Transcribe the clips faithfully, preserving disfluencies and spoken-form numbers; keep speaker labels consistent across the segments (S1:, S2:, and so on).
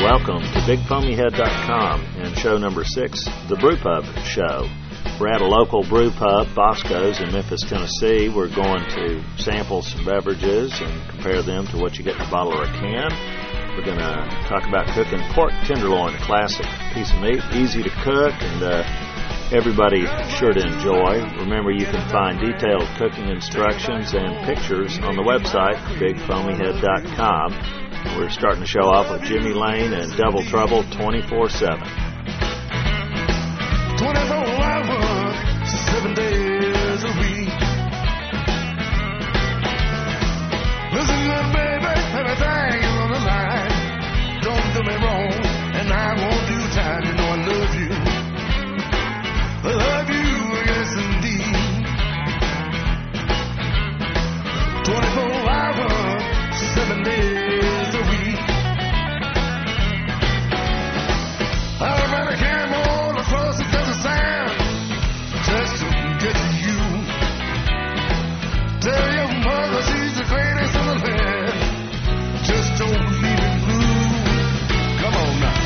S1: welcome to Big Foamy Head dot com and show number six, the Brew Pub Show. We're at a local brew pub, Bosco's in Memphis, Tennessee. We're going to sample some beverages and compare them to what you get in a bottle or a can. We're going to talk about cooking pork tenderloin, a classic piece of meat, easy to cook, and uh, everybody sure to enjoy. Remember, you can find detailed cooking instructions and pictures on the website, Big Foamy Head dot com. We're starting to show off with Jimmy Lane and Double Trouble twenty-four seven.
S2: twenty-four hours, seven days a week. Listen, little baby, everything is on the line. Don't do me wrong, and I won't do time. You know I love you. I love you, yes indeed. twenty-four hours, seven days a week. I'd rather come all across the desert sand just to get to you. Tell your mother she's the greatest in the land. Just don't leave it blue. Come on now.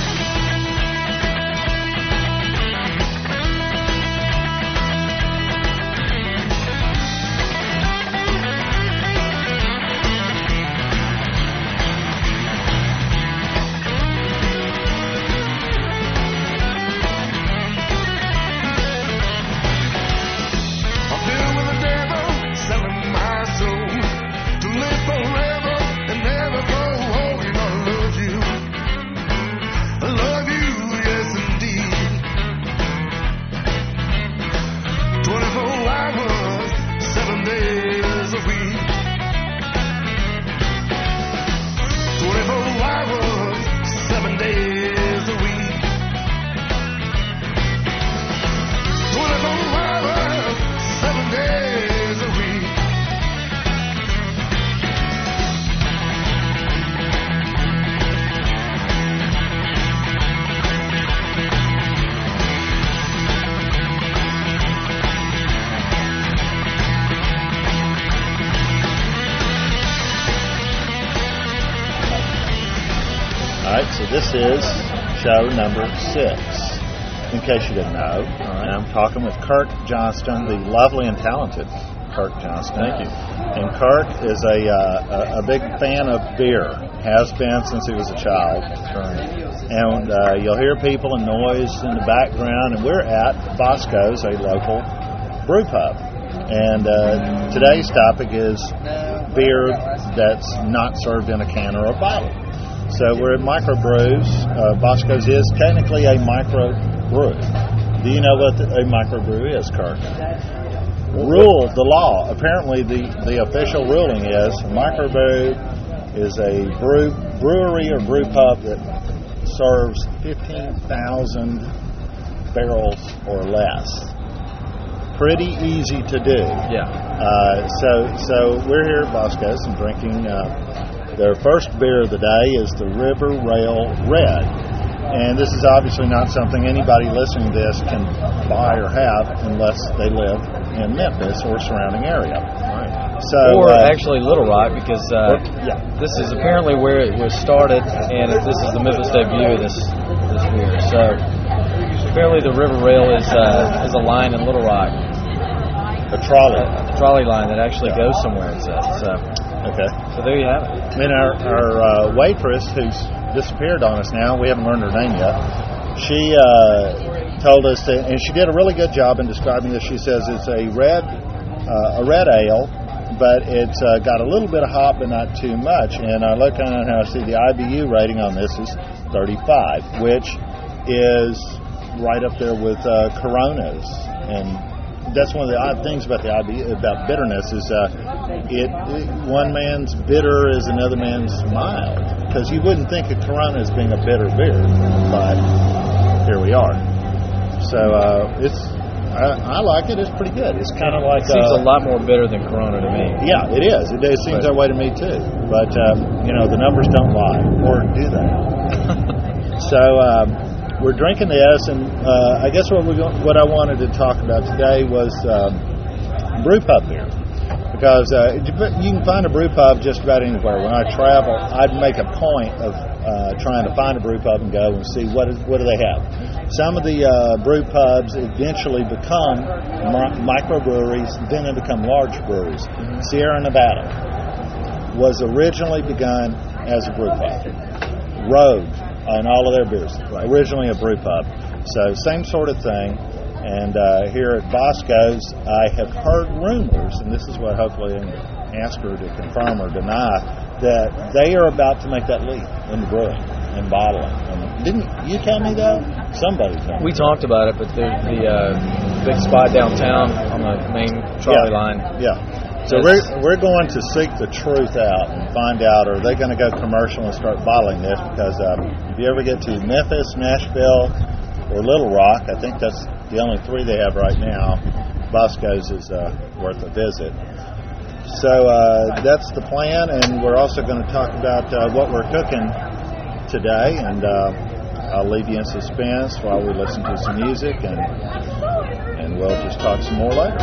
S1: This is show number six, in case you didn't know. Right. And I'm talking with Kirk Johnston, the lovely and talented Kirk Johnston.
S3: Thank you.
S1: And Kirk is a, uh, a, a big fan of beer, has been since he was a child.
S3: Right.
S1: And uh, you'll hear people and noise in the background, and we're at Bosco's, a local brew pub. And uh, today's topic is beer that's not served in a can or a bottle. So we're at microbrews. Uh, Bosco's is technically a microbrew. Do you know what the, a microbrew is, Kirk? Rule, the law. Apparently the, the official ruling is a microbrew is a brew, brewery or brew pub that serves fifteen thousand barrels or less. Pretty easy to do.
S3: Yeah.
S1: Uh, so so we're here at Bosco's and drinking... Uh, Their first beer of the day is the River Rail Red. And this is obviously not something anybody listening to this can buy or have unless they live in Memphis or surrounding area.
S3: Right.
S1: So,
S3: or
S1: uh,
S3: actually Little Rock, because uh,
S1: yeah.
S3: this is apparently where it was started, and this is the Memphis debut of this, this beer. So apparently the River Rail is, uh, is a line in Little Rock.
S1: A trolley.
S3: A, a trolley line that actually goes somewhere, it says. So.
S1: Okay.
S3: So there you have it.
S1: I mean, our, our uh, waitress, who's disappeared on us now, we haven't learned her name yet, she uh, told us, to, and she did a really good job in describing this. She says it's a red uh, a red ale, but it's uh, got a little bit of hop, but not too much. And I look on and I see the I B U rating on this is thirty-five, which is right up there with uh, Coronas. And that's one of the odd things about the I B U, about bitterness is uh, it, it one man's bitter is another man's mild, because you wouldn't think of Corona as being a bitter beer, but here we are. So uh, it's I, I like it. It's pretty good. It's kind of like
S3: it seems
S1: uh,
S3: a lot more bitter than Corona to me.
S1: Yeah, it is. It, it seems but, that way to me too. But um, you know, the numbers don't lie, or do they? So. Um, We're drinking this, and uh, I guess what we what I wanted to talk about today was um, brew pub beer, because uh, you can find a brew pub just about anywhere. When I travel, I'd make a point of uh, trying to find a brew pub and go and see what is, what do they have. Some of the uh, brew pubs eventually become mi- microbreweries, then they become large breweries. Sierra Nevada was originally begun as a brew pub. Rogue, and all of their beers, originally a brew pub. So same sort of thing. And uh, here at Bosco's, I have heard rumors, and this is what hopefully I can ask her to confirm or deny, that they are about to make that leap in brewing and bottling. And didn't you tell me that? Somebody told me.
S3: We talked about it, but there's the uh, big spot downtown on the main trolley
S1: yeah.
S3: line.
S1: Yeah. So we're, we're going to seek the truth out and find out, are they going to go commercial and start bottling this? Because um, if you ever get to Memphis, Nashville, or Little Rock, I think that's the only three they have right now, Bosco's is uh, worth a visit. So uh, that's the plan, and we're also going to talk about uh, what we're cooking today, and uh, I'll leave you in suspense while we listen to some music, and and we'll just talk some more later.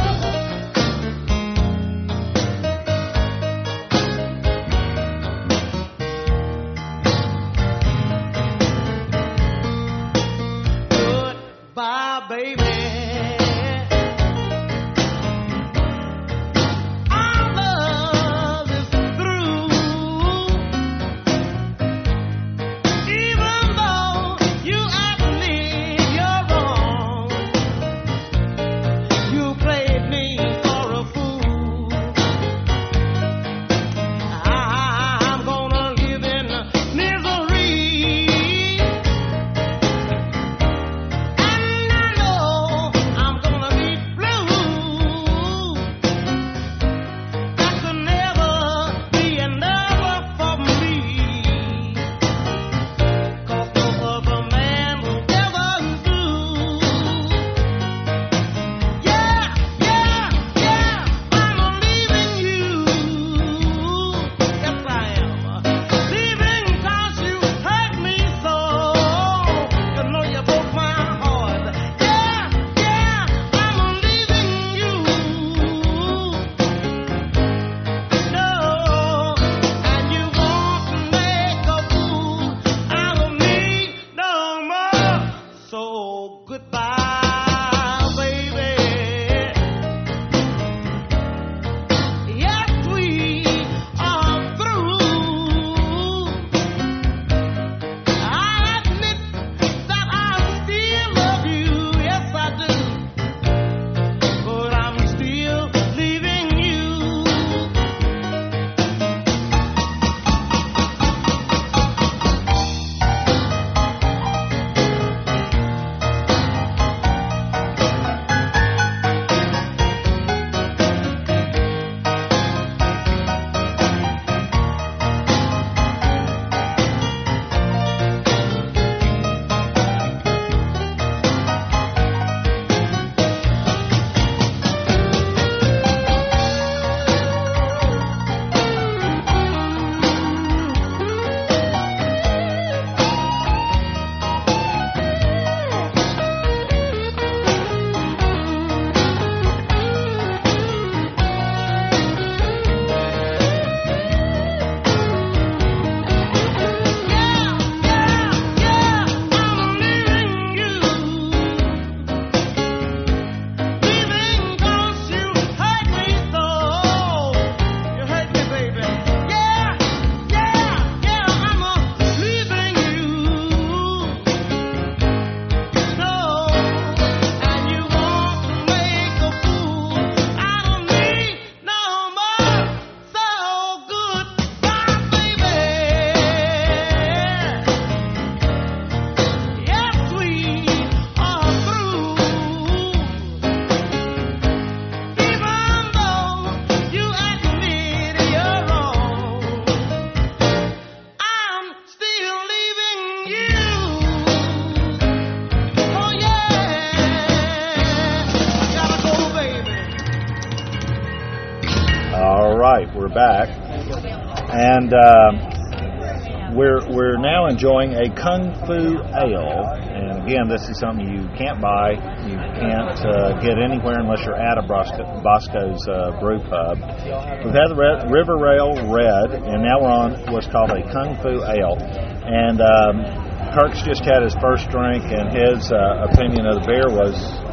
S1: All right, we're back, and uh, we're we're now enjoying a Kung Fu Ale, and again, this is something you can't buy, you can't uh, get anywhere unless you're at a Bosco, Bosco's uh, brew pub. We've had the Red, River Rail Red, and now we're on what's called a Kung Fu Ale, and um, Kirk's just had his first drink, and his uh, opinion of the beer was,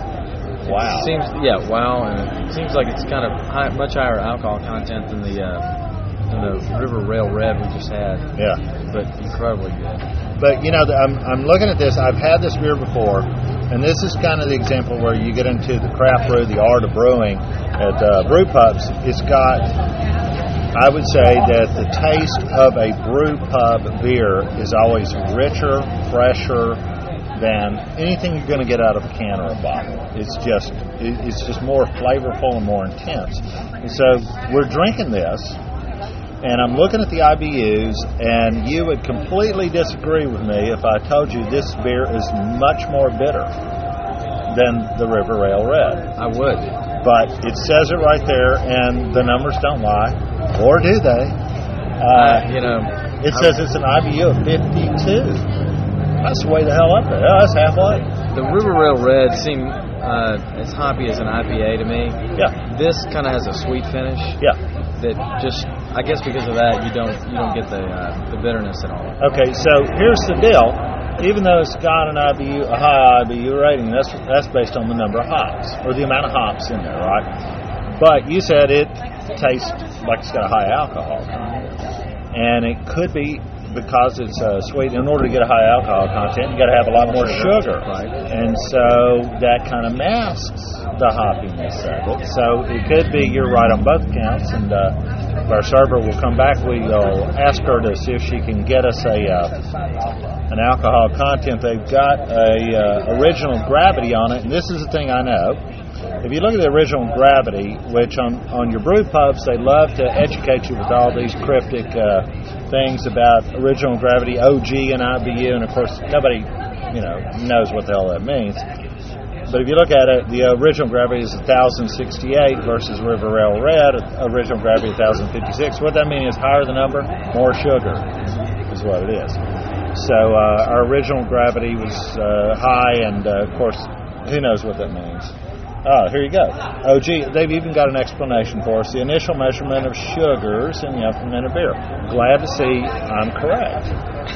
S1: wow.
S3: It seems, yeah, wow, and it seems like it's kind of high, much higher alcohol content than the uh, than the River Rail Red we just had.
S1: Yeah,
S3: but incredibly good.
S1: But you know, I'm I'm looking at this. I've had this beer before, and this is kind of the example where you get into the craft brew, the art of brewing at uh, brew pubs. It's got, I would say that the taste of a brew pub beer is always richer, fresher than anything you're going to get out of a can or a bottle. It's just it's just more flavorful and more intense. And so we're drinking this, and I'm looking at the I B Us, and you would completely disagree with me if I told you this beer is much more bitter than the River Rail Red.
S3: I would.
S1: But it says it right there, and the numbers don't lie. Or do they? Uh,
S3: uh, you know,
S1: it I says it's an I B U of fifty-two. That's way the hell up there. Yeah, that's halfway.
S3: The River Rail Red seemed uh, as hoppy as an I P A to me.
S1: Yeah.
S3: This kind of has a sweet finish.
S1: Yeah.
S3: That just, I guess because of that, you don't you don't get the uh, the bitterness at all.
S1: Okay, so here's the deal. Even though it's got an I B U, a high I B U rating, that's that's based on the number of hops or the amount of hops in there, right? But you said it tastes like it's got a high alcohol content, and it could be because it's uh, sweet. In order to get a high alcohol content, you got to have a lot more sugar,
S3: right?
S1: And so that kind of masks the hoppiness of it. So it could be you're right on both counts, and uh, if our server will come back, we'll ask her to see if she can get us a uh, an alcohol content. They've got a uh, original gravity on it, and this is the thing I know. If you look at the original gravity, which on, on your brew pubs, they love to educate you with all these cryptic uh, things about original gravity, O G and I B U, and of course nobody, you know, knows what the hell that means. But if you look at it, the original gravity is one thousand sixty-eight versus River Rail Red, original gravity one thousand fifty-six. What that means is higher the number, more sugar is what it is. So uh, our original gravity was uh, high, and uh, of course, who knows what that means. Oh, here you go. O G, they've even got an explanation for us. The initial measurement of sugars in the fermented beer. Glad to see I'm correct.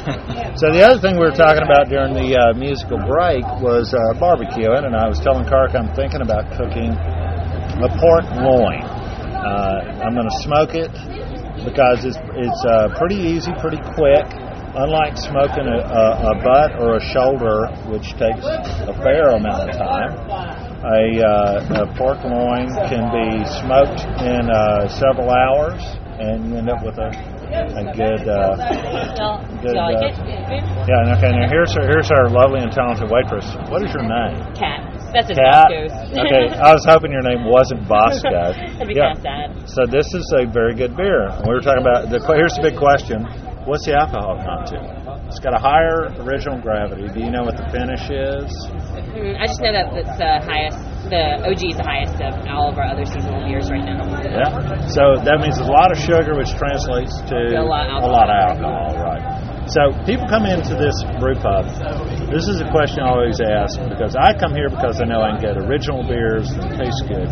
S1: So the other thing we were talking about during the uh, musical break was uh, barbecuing, and I was telling Kirk I'm thinking about cooking a pork loin. Uh, I'm going to smoke it because it's it's uh, pretty easy, pretty quick. Unlike smoking a, a, a butt or a shoulder, which takes a fair amount of time, a, uh, a pork loin can be smoked in uh, several hours, and you end up with a, a good, uh, good. Uh, yeah. Okay. Now here's our, here's our lovely and talented waitress. What is your name?
S4: Kat. That's his
S1: Kat.
S4: Bosco's.
S1: Okay. I was hoping your name wasn't Bosco.
S4: That'd be
S1: Yeah.
S4: kind of sad.
S1: So this is a very good beer. We were talking about the. Here's the big question. What's the alcohol content? It's got a higher original gravity. Do you know what the finish is?
S4: Mm, I just know that it's the highest. The O G is the highest of all of our other seasonal beers right now.
S1: Yeah. So that means a lot of sugar, which translates to
S4: A lot of
S1: a lot of alcohol, right? So people come into this brew pub. This is a question I always ask because I come here because I know I can get original beers that taste good.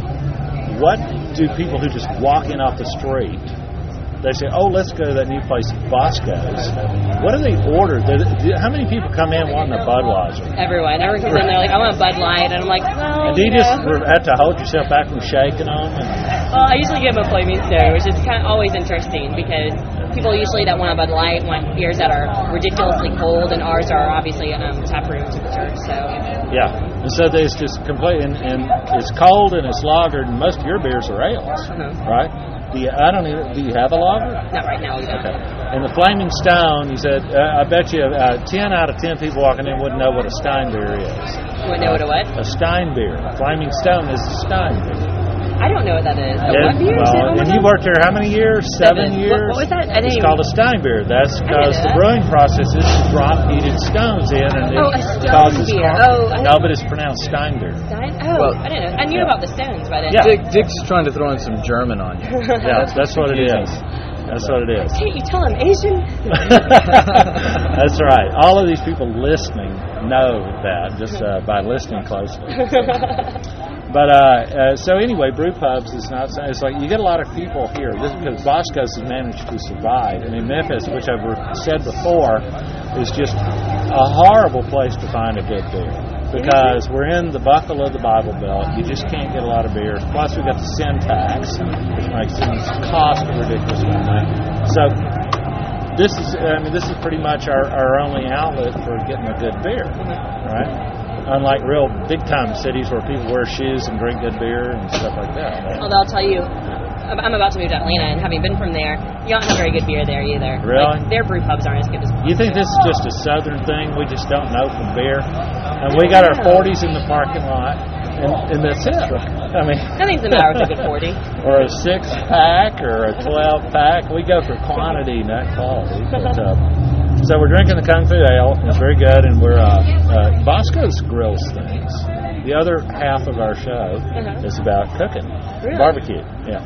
S1: What do people who just walk in off the street? They say, oh, let's go to that new place, Bosco's. What do they order? How many people come in wanting a Budweiser?
S4: Everyone. Everyone comes in there like, I want a Bud Light. And I'm like, well,
S1: And do you
S4: you
S1: just
S4: know.
S1: have to hold yourself back from shaking them? And,
S4: Well, I usually give them a flaming stone, which is kind of always interesting because people usually that want a Bud Light want beers that are ridiculously cold, and ours are obviously um, tap room temperature. So
S1: yeah. And so there's just complete, and, and it's cold and it's lagered, and most of your beers are ales,
S4: uh-huh.
S1: right? Do you, I don't even, do you have a lager?
S4: Not right now, we don't.
S1: Okay. And the Flaming Stone, you said, uh, I bet you uh, ten out of ten people walking in wouldn't know what a Stein beer is.
S4: You want to know what a what?
S1: A Stein beer. Flaming Stone is a Stein beer.
S4: I don't know what that is. A
S1: Yeah,
S4: what beer?
S1: well,
S4: Say it one more
S1: and you
S4: time?
S1: worked here how many years? Seven,
S4: Seven.
S1: years?
S4: What- what was that? I
S1: It's
S4: didn't
S1: called a
S4: even-
S1: Stein beer. That's because
S4: know
S1: the
S4: that.
S1: brewing process is to drop heated stones in, and
S4: Oh, a
S1: it
S4: stone
S1: causes
S4: beer.
S1: harm.
S4: Oh, I
S1: no,
S4: didn't-
S1: but it's pronounced Stein beer.
S4: Stein? Oh,
S3: Well,
S4: I didn't know. I knew
S1: yeah.
S4: about the stones by then.
S1: Yeah.
S3: Dick, Dick's trying to throw in some German on you.
S1: Yeah, that's what it is. That's what it is.
S4: Can't you tell I'm Asian?
S1: That's right. All of these people listening know that just uh, by listening closely. But uh, uh, so anyway, brew pubs is not. It's like you get a lot of people here. This because Bosco's has managed to survive. I mean, Memphis, which I've said before, is just a horrible place to find a good beer because we're in the buckle of the Bible Belt. You just can't get a lot of beers. Plus, we got the sin tax, which makes things cost a ridiculous amount of money. So this is. I mean, this is pretty much our, our only outlet for getting a good beer, right? Unlike real big-time cities where people wear shoes and drink good beer and stuff like that. Right?
S4: Although I'll tell you, I'm about to move to Atlanta, and having been from there, you don't have very good beer there either.
S1: Really?
S4: Like, their brew pubs aren't as good as
S1: You think this is just a southern thing? We just don't know from beer? And we got our forties in the parking lot, and, and that's it. I mean,
S4: nothing's the matter with a good forty.
S1: Or a six-pack or a twelve-pack. We go for quantity, not quality. But, uh, So we're drinking the Kung Fu Ale. It's very good, and we're uh, uh, Bosco's grills things. The other half of our show uh-huh. is about cooking,
S4: really?
S1: Barbecue. Yeah,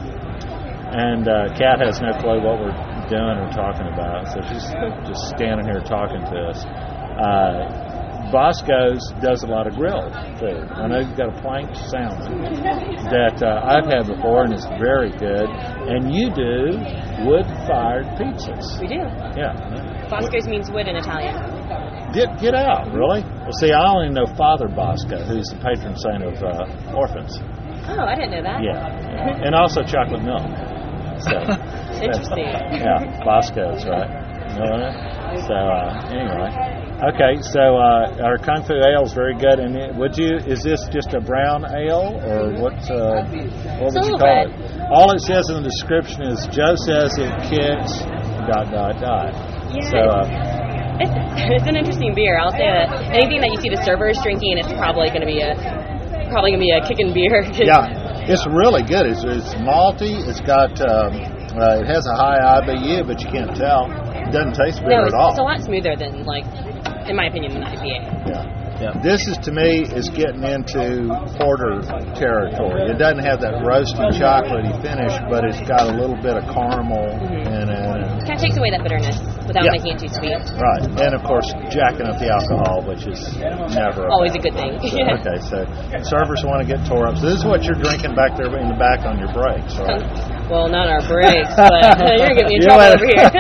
S1: and uh, Kat has no clue what we're doing or talking about, so she's just standing here talking to us. Uh, Bosco's does a lot of grilled food. I know you've got a planked salmon that uh, I've had before, and it's very good. And you do wood-fired pizzas.
S4: We do.
S1: Yeah.
S4: Bosco's means wood in Italian.
S1: Get get out, really? Well, see, I only know Father Bosco, who's the patron saint of uh, orphans.
S4: Oh, I didn't know that.
S1: Yeah, yeah. And also chocolate milk. So
S4: interesting.
S1: Yeah, Bosco's, right? You know that? So uh, anyway, okay. So uh, our Kung Fu Ale is very good. And it, would you? Is this just a brown ale, or what? Uh, what would you call
S4: red.
S1: it? All it says in the description is Joe says it kicks. Dot dot dot.
S4: Yeah.
S1: So, uh,
S4: it's, it's an interesting beer. I'll say that anything that you see the servers drinking, it's probably going to be a probably going to be a kicking beer.
S1: Yeah, it's really good. It's, it's malty. It's got um, uh, it has a high I B U, but you can't tell. It doesn't taste bitter
S4: no, it's,
S1: at all.
S4: it's a lot smoother than, like, in my opinion, than I P A.
S1: Yeah. Yeah. This is, to me, is getting into porter territory. It doesn't have that roasty, chocolatey finish, but it's got a little bit of caramel mm-hmm. in it.
S4: It kind of takes away that bitterness without
S1: yeah.
S4: making it too sweet.
S1: Right. And, of course, jacking up the alcohol, which is never a
S4: always a good thing.
S1: So, okay, so servers want to get tore up. So this is what you're drinking back there in the back on your breaks, right?
S4: Well, not our breaks, but you're going to get me in trouble over here.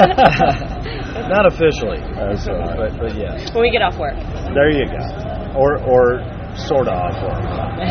S3: Not officially,
S1: That's right.
S3: but, but yes.
S4: When we get off work.
S1: There you go. Or or sort of off work.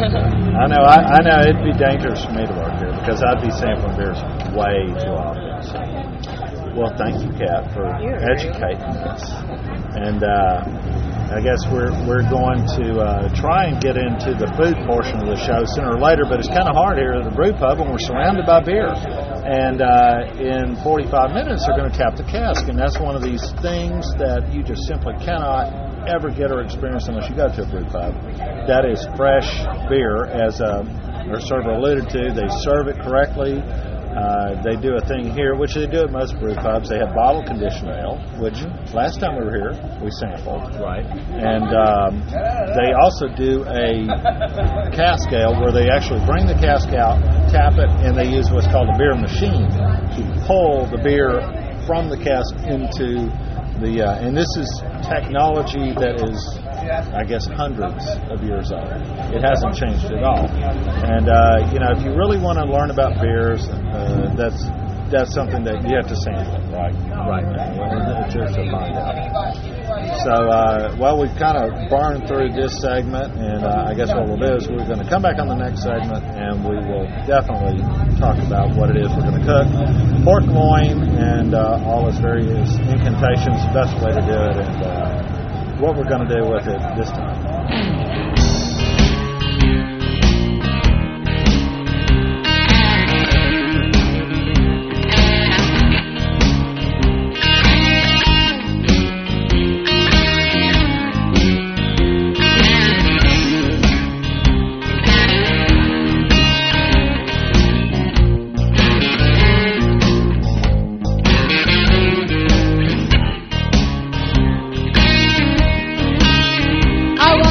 S1: I know I, I know it'd be dangerous for me to work here because I'd be sampling beers way too often. So. Well, thank you, Kat, for
S4: You're
S1: educating us. And uh, I guess we're we're going to uh, try and get into the food portion of the show sooner or later, but it's kind of hard here at the brew pub when we're surrounded by beer. And uh, in forty-five minutes, they're going to tap the cask, and that's one of these things that you just simply cannot ever get or experience unless you go to a brew pub. That is fresh beer, as uh, our server alluded to. They serve it correctly. Uh, they do a thing here, which they do at most brew pubs. They have bottle conditioned ale, which last time we were here, we sampled.
S3: Right.
S1: And um, they also do a cask ale where they actually bring the cask out, tap it, and they use what's called a beer machine to pull the beer from the cask into the, uh, and this is technology that is, I guess, hundreds of years old. It hasn't changed at all. And, uh, you know, if you really want to learn about beers, uh, that's that's something that you have to sample, right?
S3: Right.
S1: To, to find out. So, uh, well, we've kind of burned through this segment, and uh, I guess what we'll do is we're going to come back on the next segment, and we will definitely talk about what it is we're going to cook. Pork loin and uh, all its various incantations, the best way to do it, and uh, what we're going to do with it this time.
S5: I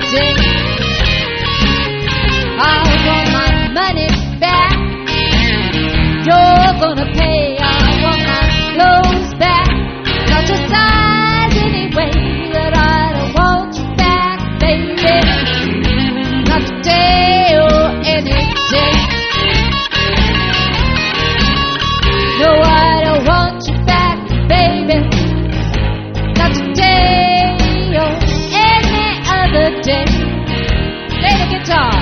S5: day. I want my money back. You're gonna pay. I want my clothes back. Not your size anyway, that I don't want you back, baby. Not today or any day. No, I don't want you back, baby. Not today or any other day. Play the guitar.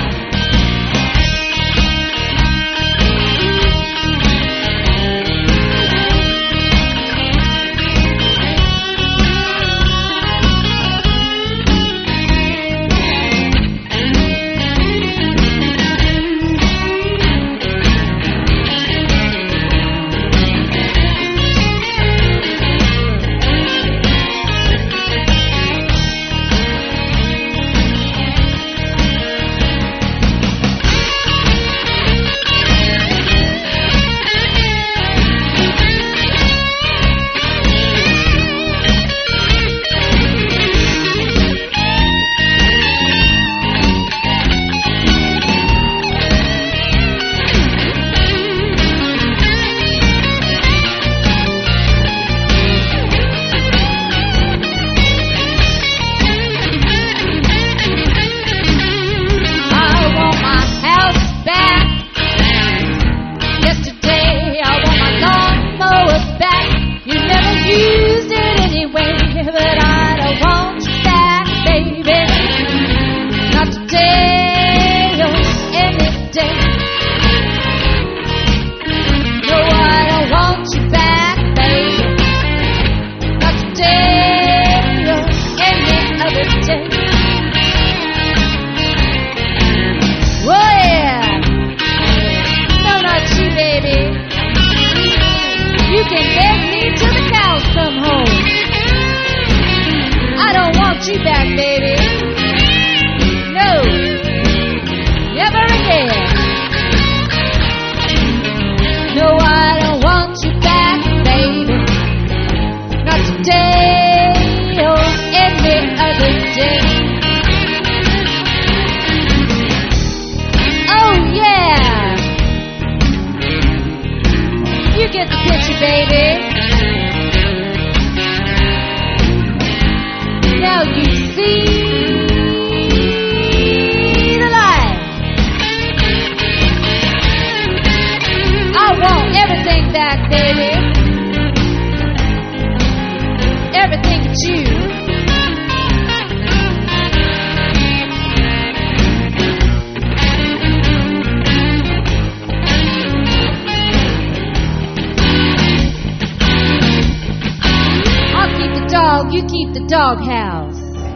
S5: Doghouse.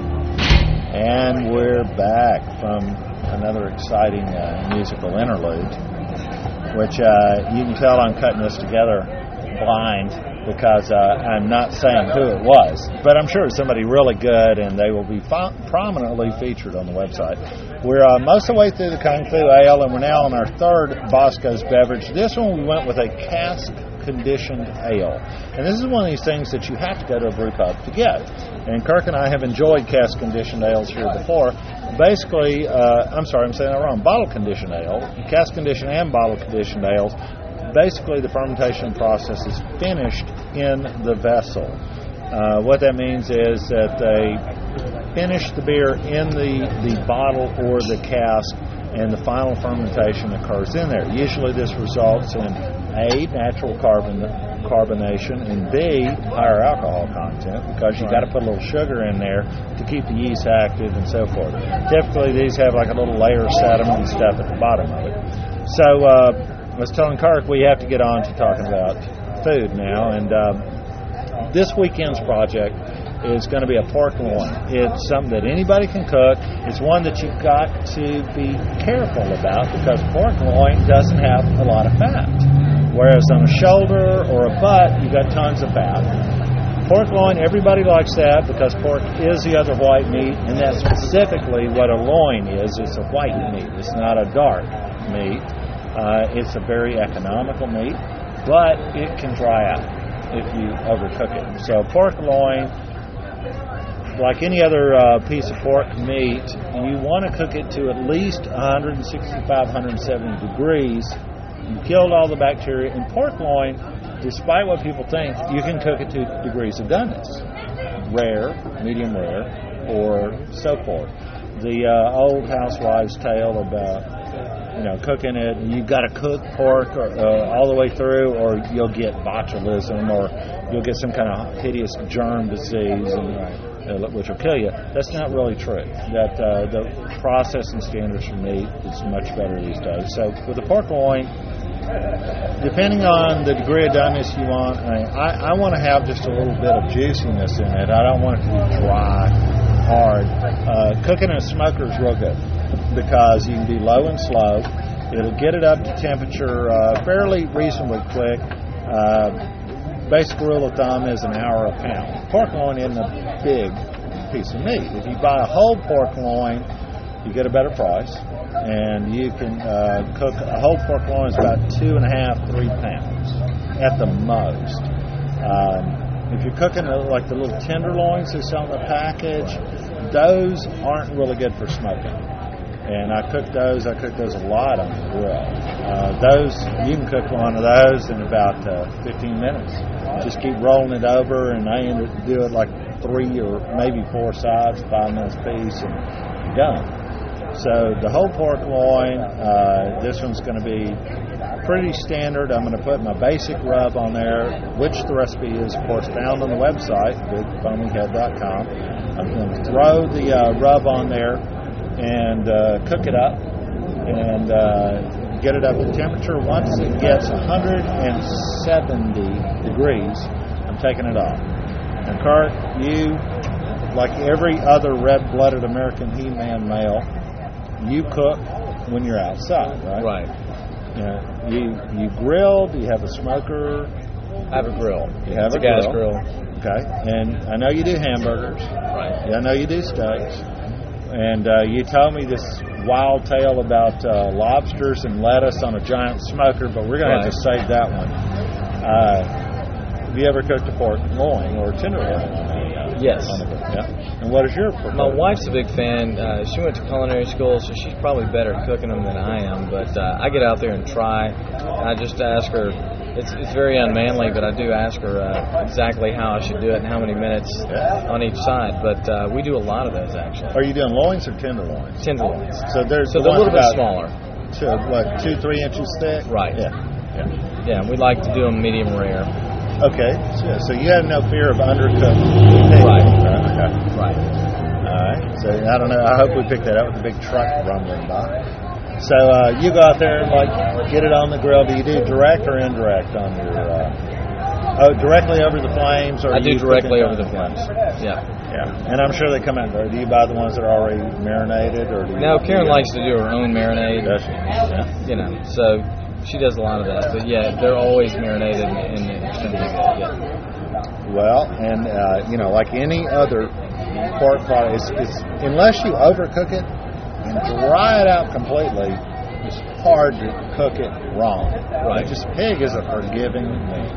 S1: And we're back from another exciting uh, musical interlude, which uh, you can tell I'm cutting this together blind because uh, I'm not saying who it was, but I'm sure it's somebody really good, and they will be fo- prominently featured on the website. We're uh, most of the way through the Kung Fu Ale, and we're now on our third Bosco's beverage. This one we went with a cask conditioned ale, and this is one of these things that you have to go to a brew pub to get. And Kirk and I have enjoyed cask conditioned ales here before. Basically, uh, I'm sorry, I'm saying that wrong. Bottle conditioned ale, cask conditioned and bottle conditioned ales. Basically, the fermentation process is finished in the vessel. Uh, what that means is that they finish the beer in the the bottle or the cask, and the final fermentation occurs in there. Usually, this results in A, natural carbon carbonation, and B, higher alcohol content, because you got to put a little sugar in there to keep the yeast active and so forth. Typically, these have like a little layer of sediment and stuff at the bottom of it. So, uh, I was telling Kirk we have to get on to talking about food now, and uh, this weekend's project is going to be a pork loin. It's something that anybody can cook. It's one that you've got to be careful about because pork loin doesn't have a lot of fat. Whereas on a shoulder or a butt, you've got tons of fat. Pork loin, everybody likes that because pork is the other white meat, and that's specifically what a loin is. It's a white meat. It's not a dark meat. Uh, it's a very economical meat, but it can dry out if you overcook it. So pork loin like any other uh, piece of pork meat, you want to cook it to at least one sixty-five, one seventy degrees. You killed all the bacteria. In pork loin, despite what people think, you can cook it to degrees of doneness. Rare, medium rare, or so forth. The uh, old housewife's tale about, you know, cooking it, you've got to cook pork or, uh, all the way through, or you'll get botulism, or you'll get some kind of hideous germ disease, and, uh, which will kill you. That's not really true. That uh, the processing standards for meat is much better these days. So with the pork loin, depending on the degree of doneness you want, I, I, I want to have just a little bit of juiciness in it. I don't want it to be dry, hard. Uh, cooking in a smoker is real good because you can be low and slow. It'll get it up to temperature uh, fairly reasonably quick. Uh, basic rule of thumb is an hour a pound. Pork loin isn't a big piece of meat. If you buy a whole pork loin, you get a better price. And you can uh, cook a whole pork loin is about two and a half, three pounds at the most. Um, if you're cooking uh, like the little tenderloins they sell in the package, those aren't really good for smoking. And I cook those. I cook those a lot on the grill. Uh, those you can cook one of those in about uh, fifteen minutes. Just keep rolling it over, and I end up do it like three or maybe four sides, five minutes apiece, and you're done. So the whole pork loin, uh, this one's going to be pretty standard. I'm going to put my basic rub on there, which the recipe is, of course, found on the website, big foamy head dot com. I'm going to throw the uh, rub on there and uh, cook it up and uh, get it up to temperature. Once it gets one seventy degrees, I'm taking it off. And Kurt, you, like every other red-blooded American He-Man male, you cook when you're outside, right?
S3: Right.
S1: You know, you you grill. Do you have a smoker?
S3: I have a grill.
S1: You have
S3: it's
S1: a,
S3: a gas
S1: grill.
S3: grill.
S1: Okay. And I know you do hamburgers.
S3: Right.
S1: Yeah, I know you do steaks. And uh, you told me this wild tale about uh, lobsters and lettuce on a giant smoker, but we're going
S3: right.
S1: to have to save that one. Uh, have you ever cooked a pork loin or a tenderloin on the uh,
S3: Yes.
S1: On the grill? Yeah. And what is your preferred?
S3: My wife's a big fan. Uh, she went to culinary school, so she's probably better at cooking them than I am. But uh, I get out there and try. I just ask her. It's it's very unmanly, but I do ask her uh, exactly how I should do it and how many minutes
S1: Yeah.
S3: on each side. But uh, we do a lot of those actually.
S1: Are you doing loins or tenderloins?
S3: Tenderloins.
S1: So there's
S3: So
S1: the
S3: they're a
S1: ones
S3: little bit
S1: about
S3: smaller.
S1: To, what, two, three inches thick?
S3: Right.
S1: Yeah. Yeah.
S3: Yeah, we like to do them medium rare.
S1: Okay. So, so you have no fear of undercooked pig.
S3: Right.
S1: Okay.
S3: Right.
S1: All right. So I don't know. I hope we picked that up with the big truck rumbling by. So uh, you go out there and like get it on the grill. Do you do direct or indirect on your? Uh, oh, directly over the flames, or
S3: I do
S1: you
S3: directly
S1: cooking
S3: over the
S1: down?
S3: flames. Yeah.
S1: Yeah. And I'm sure they come out there. Do you buy the ones that are already marinated, or do you?
S3: No, Karen likes to do her own marinade.
S1: Does she? Yeah.
S3: You know, so she does a lot of that. But yeah, they're always marinated and extremely good. Yeah.
S1: Well, and uh, you know, like any other pork product, it's, it's, unless you overcook it and dry it out completely, it's hard to cook it wrong.
S3: Right.
S1: Just pig is a forgiving meat.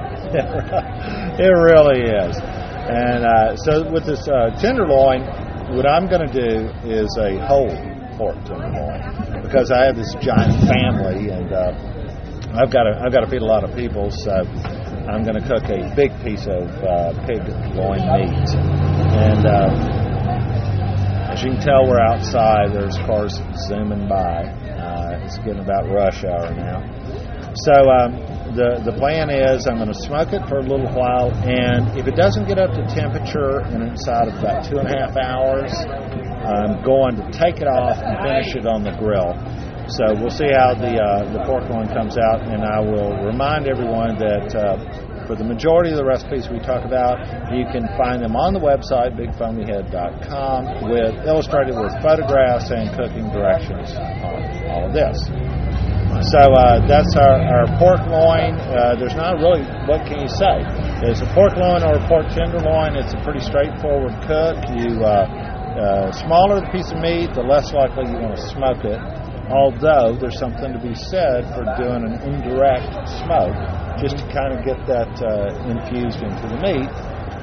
S1: It really is. And uh, so with this uh, tenderloin, what I'm going to do is a whole pork tenderloin because I have this giant family, and uh, I've got to I've got to feed a lot of people, so I'm going to cook a big piece of uh, pig loin meat. And uh, as you can tell, we're outside. There's cars zooming by. Uh, it's getting about rush hour now. So um, the the plan is I'm going to smoke it for a little while, and if it doesn't get up to temperature in inside of about two and a half hours, I'm going to take it off and finish it on the grill. So we'll see how the uh, the pork loin comes out, and I will remind everyone that uh, for the majority of the recipes we talk about, you can find them on the website, big foamy head dot com, with illustrated with photographs and cooking directions on all of this. So uh, that's our, our pork loin. Uh, there's not really, what can you say? It's a pork loin or a pork tenderloin. It's a pretty straightforward cook. You uh, uh, smaller the piece of meat, the less likely you want to smoke it. Although there's something to be said for doing an indirect smoke, just to kind of get that uh, infused into the meat.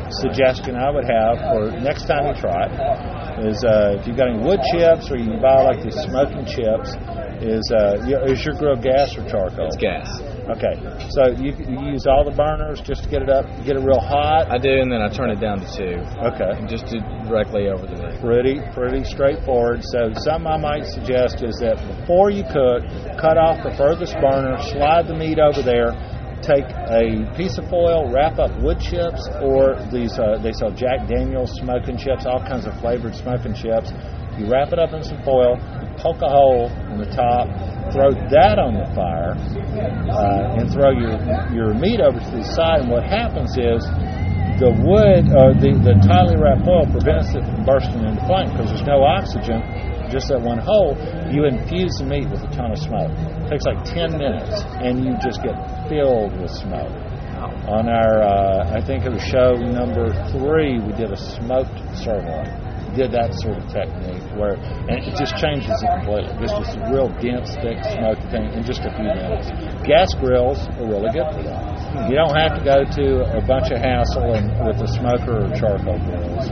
S1: suggestion I would have for next time you try it is uh, if you've got any wood chips or you can buy like these smoking chips, is uh, is your grill gas or charcoal?
S3: It's gas.
S1: Okay, so you, you use all the burners just to get it up, get it real hot?
S3: I do, and then I turn it down to two.
S1: Okay.
S3: And just do directly over the meat.
S1: Pretty, pretty straightforward. So something I might suggest is that before you cook, cut off the furthest burner, slide the meat over there, take a piece of foil, wrap up wood chips, or these uh, they sell Jack Daniel's smoking chips, all kinds of flavored smoking chips. You wrap it up in some foil, poke a hole in the top, throw that on the fire, uh, and throw your your meat over to the side. And what happens is the wood, or the, the tightly wrapped foil, prevents it from bursting into flame because there's no oxygen, just that one hole. You infuse the meat with a ton of smoke. It takes like ten minutes, and you just get filled with smoke. On our, uh, I think it was show number three, we did a smoked sirloin. Did that sort of technique where, and it just changes it completely. Just this real dense, thick, smoky thing in just a few minutes. Gas grills are really good for that. You don't have to go to a bunch of hassle and, with a smoker or charcoal grills.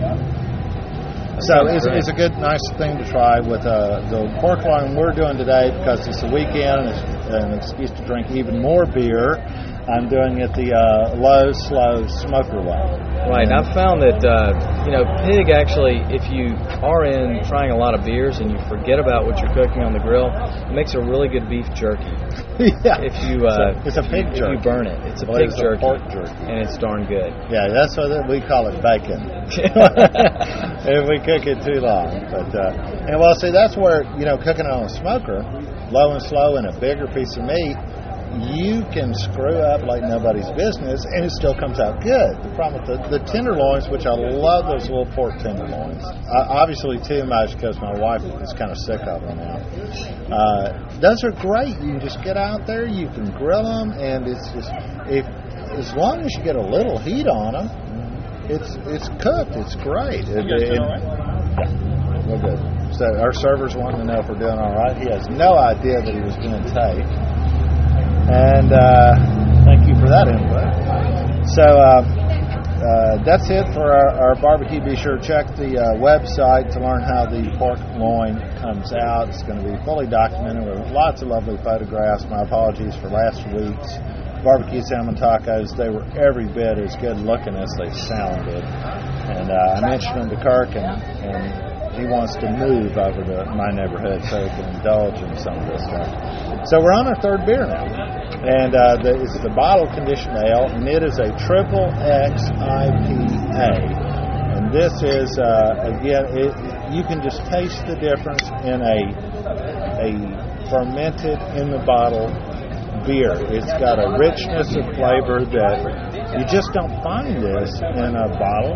S1: So it's, it's a good, nice thing to try with uh, the pork loin we're doing today because it's a weekend and it's an excuse to drink even more beer. I'm doing it the uh, low, slow smoker way.
S3: Right, and I've found that, uh, you know, pig actually, if you are in trying a lot of beers and you forget about what you're cooking on the grill, it makes a really good beef jerky.
S1: Yeah.
S3: If you, uh,
S1: it's a pig
S3: if
S1: jerky.
S3: you burn it, it's a
S1: well,
S3: pig
S1: it's
S3: jerky,
S1: a pork jerky,
S3: and it's darn good.
S1: Yeah, that's what we call it, bacon. If we cook it too long, but uh, and well, see, that's where you know cooking on a smoker, low and slow, in a bigger piece of meat. You can screw up like nobody's business, and it still comes out good. The problem with the, the tenderloins, which I love those little pork tenderloins, uh, obviously too much because my wife is kind of sick of them now. Uh, those are great. You can just get out there, you can grill them, and it's just if as long as you get a little heat on them, it's it's cooked. It's great.
S6: You guys doing all right?
S1: Yeah, we're good. So our server's wanting to know if we're doing all right. He has no idea that he was being taped. And uh, thank you for that input. So uh, uh, that's it for our, our barbecue. Be sure to check the uh, website to learn how the pork loin comes out. It's going to be fully documented with lots of lovely photographs. My apologies for last week's barbecue salmon tacos. They were every bit as good looking as they sounded. And uh, I mentioned them to Kirk, and, and he wants to move over to my neighborhood so he can indulge in some of this stuff. So we're on our third beer now, and uh, the, it's the bottle conditioned ale, and it is a triple X I P A. And this is uh, again, it, you can just taste the difference in a a fermented in the bottle beer. It's got a richness of flavor that you just don't find this in a bottle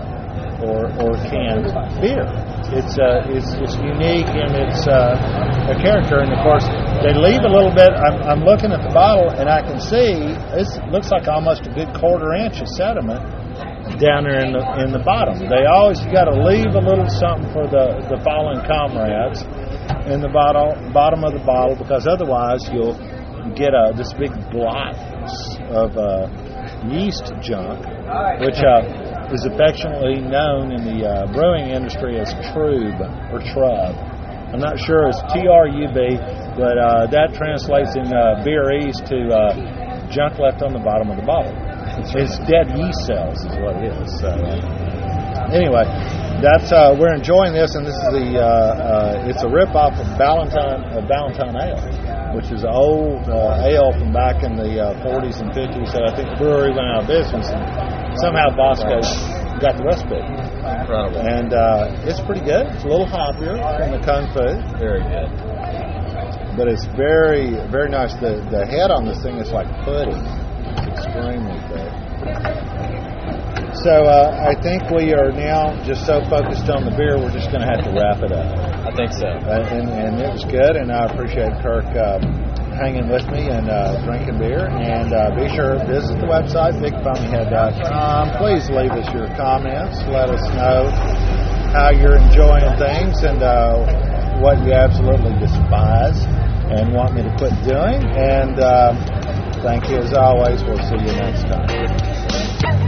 S1: or or canned beer. It's uh, it's it's unique in its uh, a character, and of course they leave a little bit. I'm, I'm looking at the bottle, and I can see it looks like almost a good quarter inch of sediment down there in the in the bottom. They always you got to leave a little something for the the fallen comrades in the bottle bottom of the bottle, because otherwise you'll get a this big blot of uh, yeast junk, which. Uh, is affectionately known in the uh, brewing industry as trub or trub. I'm not sure it's T R U B, but uh, that translates in uh, beer east to uh, junk left on the bottom of the bottle. It's dead yeast cells is what it is. So uh, anyway, that's uh, we're enjoying this, and this is the uh, uh, it's a rip-off of Ballantine, uh, Ballantine Ale, which is an old uh, ale from back in the uh, forties and fifties. So I think the brewery went out of business, and somehow Bosco got the recipe.
S3: Incredible.
S1: And uh, it's pretty good. It's a little hoppier than the Kung Fu.
S3: Very good.
S1: But it's very, very nice. The the head on this thing is like pudding. It's extremely thick. So uh, I think we are now just so focused on the beer, we're just going to have to wrap it up.
S3: I think so.
S1: Uh, and, and it was good, and I appreciate Kirk uh, hanging with me and uh, drinking beer. And uh, be sure to visit the website, big phony head dot com. Please leave us your comments. Let us know how you're enjoying things and uh, what you absolutely despise and want me to quit doing. And uh, thank you as always. We'll see you next time.